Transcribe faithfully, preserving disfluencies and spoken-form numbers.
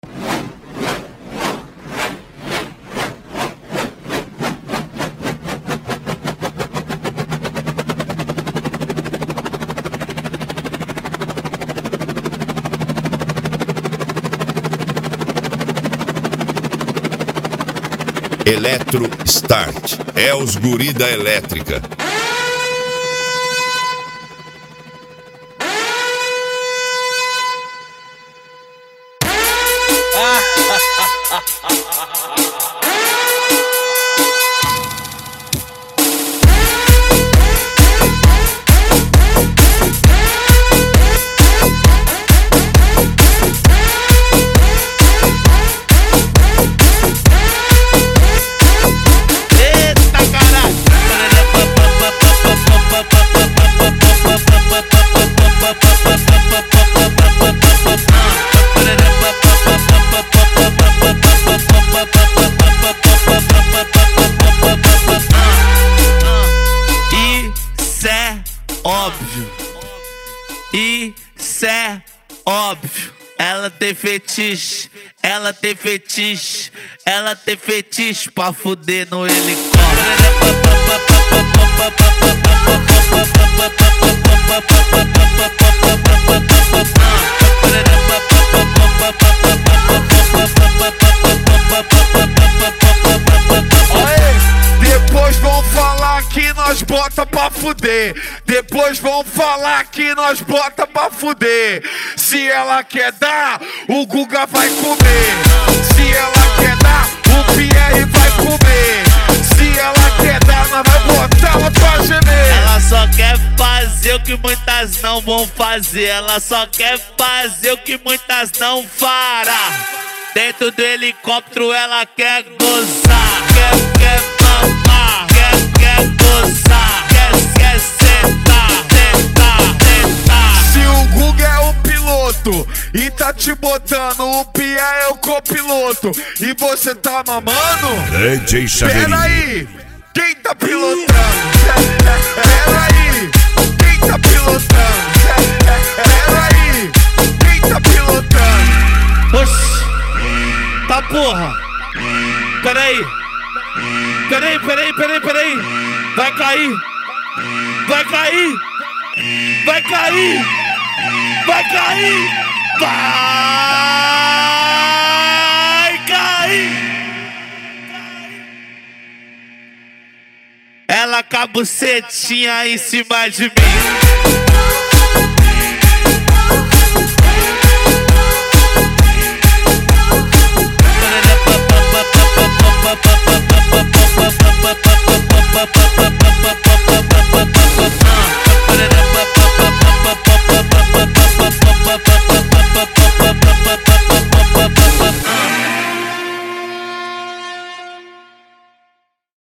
Eletro Start é os guri da elétrica. Óbvio, isso é óbvio. Ela tem fetiche, ela tem fetiche, ela tem fetiche pra fuder no helicóptero. Depois vão falar que nós bota pra fuder. Depois vão falar que nós bota pra fuder. Se ela quer dar, o Guga vai comer. Se ela quer dar, o Pierre vai comer. Se ela quer dar, nós vai botar ela pra gemer. Ela só quer fazer o que muitas não vão fazer. Ela só quer fazer o que muitas não fará. Dentro do helicóptero ela quer gozar, quer, quer mamar, quer, quer gozar, quer, quer sentar, sentar, sentar. Se o Guga é o piloto e tá te botando, o Pia é o copiloto e você tá mamando? D J Chaveirinho. Pera aí, quem tá pilotando? Pera aí, quem tá pilotando? Pera aí, quem tá pilotando? Oxi, tá porra. Peraí, peraí, peraí, peraí, peraí. Vai cair, vai cair, vai cair, vai cair, vai cair. Ela com a bucetinha em cima de mim.